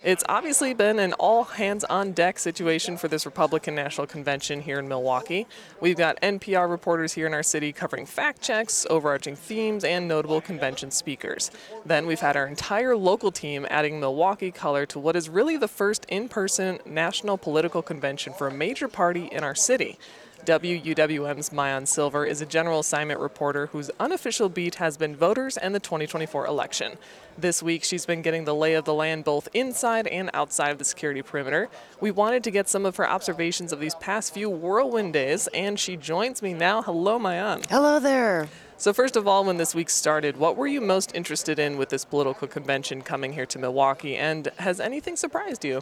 It's obviously been an all hands on deck situation for this Republican National Convention here in Milwaukee. We've got NPR reporters here in our city covering fact checks, overarching themes, and notable convention speakers. Then we've had our entire local team adding Milwaukee color to what is really the first in person national political convention for a major party in our city. WUWM's Mayan Silver is a general assignment reporter whose unofficial beat has been voters and the 2024 election. This week, she's been getting the lay of the land both inside and outside of the security perimeter. We wanted to get some of her observations of these past few whirlwind days, and she joins me now. Hello, Mayan. Hello there. So first of all, when this week started, what were you most interested in with this political convention coming here to Milwaukee, and has anything surprised you?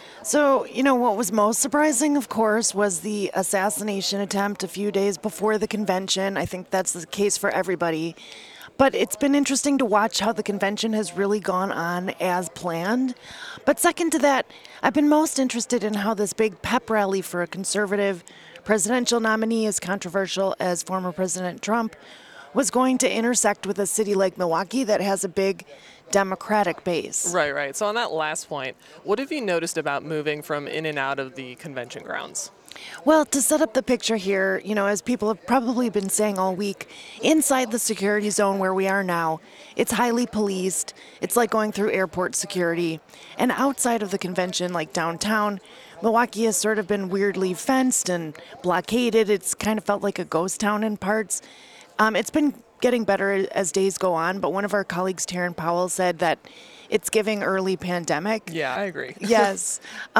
So, what was most surprising, of course, was the assassination attempt a few days before the convention. I think that's the case for everybody. But it's been interesting to watch how the convention has really gone on as planned. But second to that, I've been most interested in how this big pep rally for a conservative presidential nominee, as controversial as former President Trump, was going to intersect with a city like Milwaukee that has a big Democratic base. Right. So on that last point, what have you noticed about moving from in and out of the convention grounds? Well, to set up the picture here, as people have probably been saying all week, inside the security zone where we are now, it's highly policed. It's like going through airport security. And outside of the convention, like downtown, Milwaukee has sort of been weirdly fenced and blockaded. It's kind of felt like a ghost town in parts. It's been getting better as days go on, but one of our colleagues, Taryn Powell, said that it's giving early pandemic. Yeah, I agree. Yes.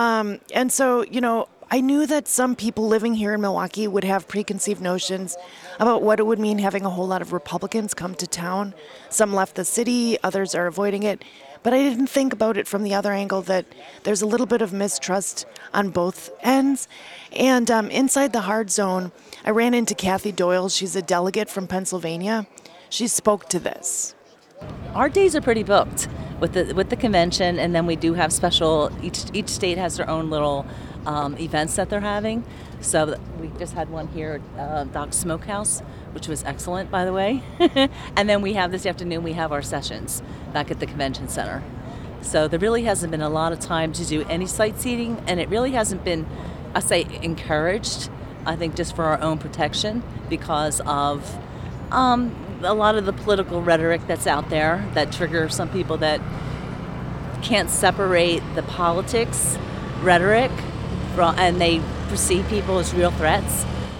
And so, I knew that some people living here in Milwaukee would have preconceived notions about what it would mean having a whole lot of Republicans come to town. Some left the city, others are avoiding it. But I didn't think about it from the other angle that there's a little bit of mistrust on both ends. And inside the hard zone, I ran into Kathy Doyle. She's a delegate from Pennsylvania. She spoke to this. Our days are pretty booked with the convention, and then we do have special. Each state has their own little events that they're having. So we just had one here at Doc's Smokehouse, which was excellent, by the way. And then we have this afternoon, we have our sessions back at the convention center. So there really hasn't been a lot of time to do any sightseeing, and it really hasn't been, I say, encouraged. I think just for our own protection because of a lot of the political rhetoric that's out there that triggers some people that can't separate the politics rhetoric and they perceive people as real threats.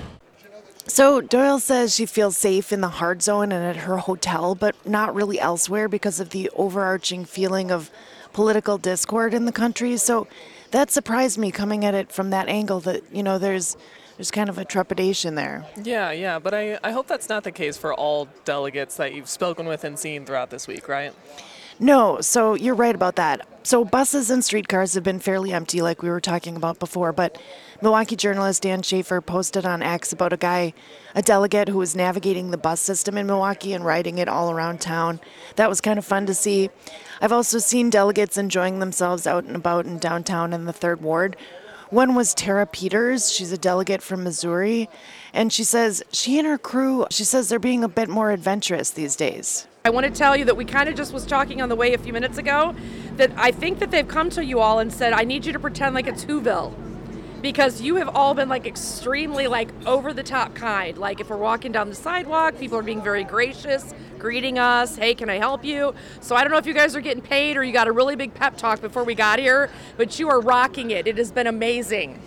So Doyle says she feels safe in the hard zone and at her hotel, but not really elsewhere because of the overarching feeling of political discord in the country. So that surprised me coming at it from that angle that, there's kind of a trepidation there. Yeah, but I hope that's not the case for all delegates that you've spoken with and seen throughout this week, right? No, so you're right about that. So buses and streetcars have been fairly empty like we were talking about before, but Milwaukee journalist Dan Schaefer posted on X about a delegate who was navigating the bus system in Milwaukee and riding it all around town. That was kind of fun to see. I've also seen delegates enjoying themselves out and about in downtown in the 3rd Ward. One was Tara Peters. She's a delegate from Missouri, and she says she and her crew, they're being a bit more adventurous these days. I want to tell you that we kind of just was talking on the way a few minutes ago that I think that they've come to you all and said, I need you to pretend like it's Whoville. Because you have all been extremely over the top kind. If we're walking down the sidewalk, people are being very gracious, greeting us. Hey, can I help you? So I don't know if you guys are getting paid or you got a really big pep talk before we got here, but you are rocking it. It has been amazing.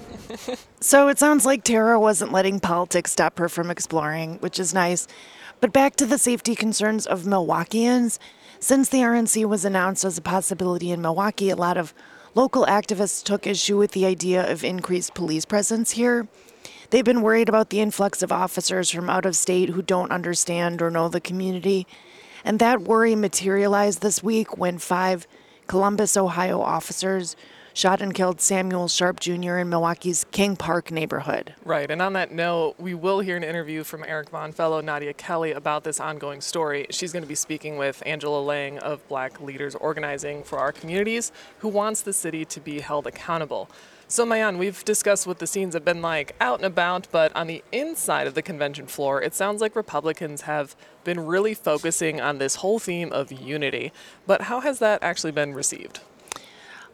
So it sounds like Tara wasn't letting politics stop her from exploring, which is nice. But back to the safety concerns of Milwaukeeans. Since the RNC was announced as a possibility in Milwaukee, a lot of local activists took issue with the idea of increased police presence here. They've been worried about the influx of officers from out of state who don't understand or know the community. And that worry materialized this week when 5 Columbus, Ohio officers shot and killed Samuel Sharp Jr. in Milwaukee's King Park neighborhood. Right, and on that note, we will hear an interview from Eric Von Fellow, Nadia Kelly, about this ongoing story. She's going to be speaking with Angela Lang of Black Leaders Organizing for Our Communities, who wants the city to be held accountable. So, Mayan, we've discussed what the scenes have been like out and about, but on the inside of the convention floor, it sounds like Republicans have been really focusing on this whole theme of unity. But how has that actually been received?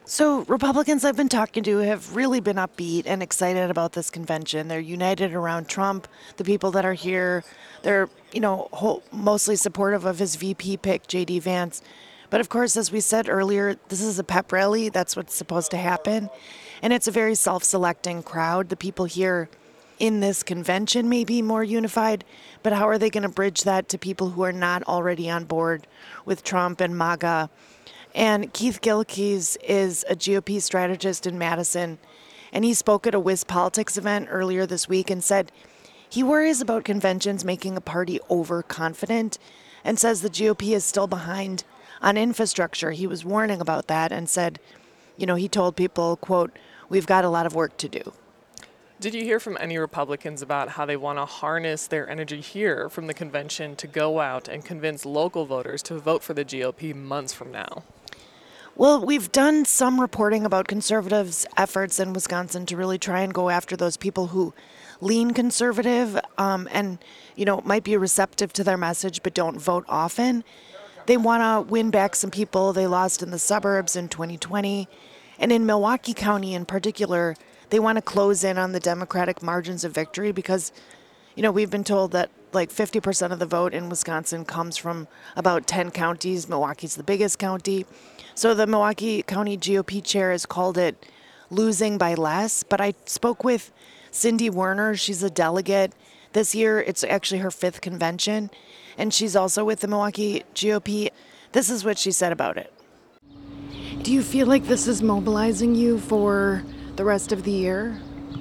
So, Republicans I've been talking to have really been upbeat and excited about this convention. They're united around Trump, the people that are here. They're, mostly supportive of his VP pick, J.D. Vance. But of course, as we said earlier, this is a pep rally. That's what's supposed to happen. And it's a very self selecting crowd. The people here in this convention may be more unified, but how are they going to bridge that to people who are not already on board with Trump and MAGA? And Keith Gilkes is a GOP strategist in Madison, and he spoke at a Wiz Politics event earlier this week and said he worries about conventions making a party overconfident and says the GOP is still behind on infrastructure. He was warning about that and said, he told people, quote, "We've got a lot of work to do." Did you hear from any Republicans about how they want to harness their energy here from the convention to go out and convince local voters to vote for the GOP months from now? Well, we've done some reporting about conservatives' efforts in Wisconsin to really try and go after those people who lean conservative and, might be receptive to their message but don't vote often. They want to win back some people they lost in the suburbs in 2020. And in Milwaukee County in particular, they want to close in on the Democratic margins of victory because, we've been told that like 50% of the vote in Wisconsin comes from about 10 counties. Milwaukee's the biggest county. So the Milwaukee County GOP chair has called it losing by less. But I spoke with Cindy Werner. She's a delegate. This year, it's actually her 5th convention. And she's also with the Milwaukee GOP. This is what she said about it. Do you feel like this is mobilizing you for the rest of the year?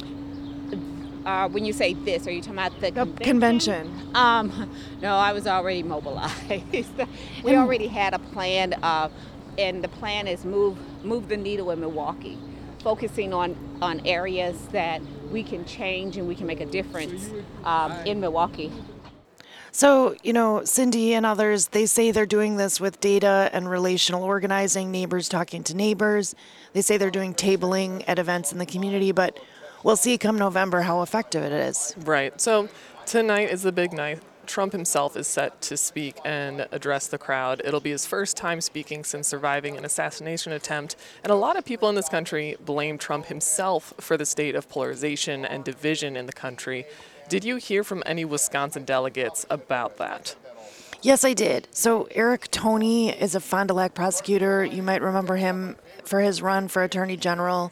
When you say this, are you talking about the convention? No, I was already mobilized. We already had a plan, and the plan is move the needle in Milwaukee, focusing on areas that we can change and we can make a difference in Milwaukee. So, Cindy and others, they say they're doing this with data and relational organizing, neighbors talking to neighbors. They say they're doing tabling at events in the community, but we'll see come November how effective it is. Right. So tonight is the big night. Trump himself is set to speak and address the crowd. It'll be his first time speaking since surviving an assassination attempt, and a lot of people in this country blame Trump himself for the state of polarization and division in the country. Did you hear from any Wisconsin delegates about that? Yes, I did. So Eric Toney is a Fond du Lac prosecutor. You might remember him for his run for Attorney General.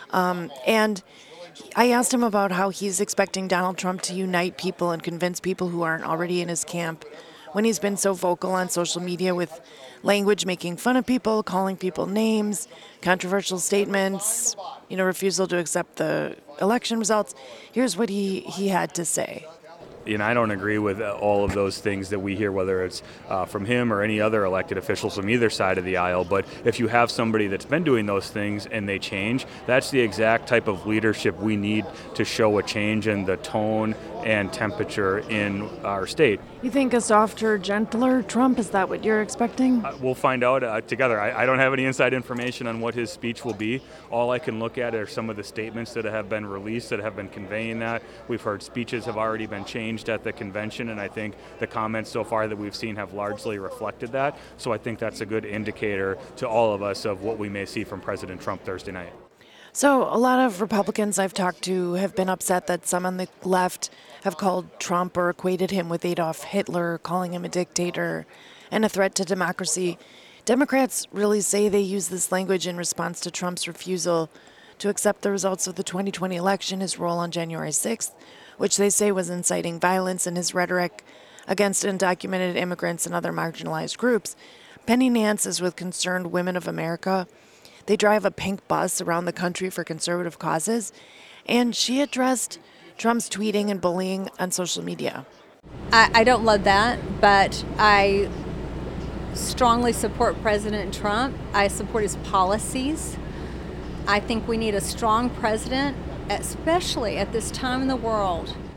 And I asked him about how he's expecting Donald Trump to unite people and convince people who aren't already in his camp when he's been so vocal on social media with language making fun of people, calling people names, controversial statements, refusal to accept the election results. Here's what he had to say. I don't agree with all of those things that we hear, whether it's from him or any other elected officials from either side of the aisle. But if you have somebody that's been doing those things and they change, that's the exact type of leadership we need to show a change in the tone and temperature in our state. You think a softer, gentler Trump, is that what you're expecting? We'll find out together. I don't have any inside information on what his speech will be. All I can look at are some of the statements that have been released that have been conveying that. We've heard speeches have already been changed at the convention, and I think the comments so far that we've seen have largely reflected that. So I think that's a good indicator to all of us of what we may see from President Trump Thursday night. So a lot of Republicans I've talked to have been upset that some on the left have called Trump or equated him with Adolf Hitler, calling him a dictator and a threat to democracy. Democrats really say they use this language in response to Trump's refusal to accept the results of the 2020 election, his role on January 6th, which they say was inciting violence, and his rhetoric against undocumented immigrants and other marginalized groups. Penny Nance is with Concerned Women of America. They drive a pink bus around the country for conservative causes, and she addressed Trump's tweeting and bullying on social media. I don't love that, but I strongly support President Trump. I support his policies. I think we need a strong president, especially at this time in the world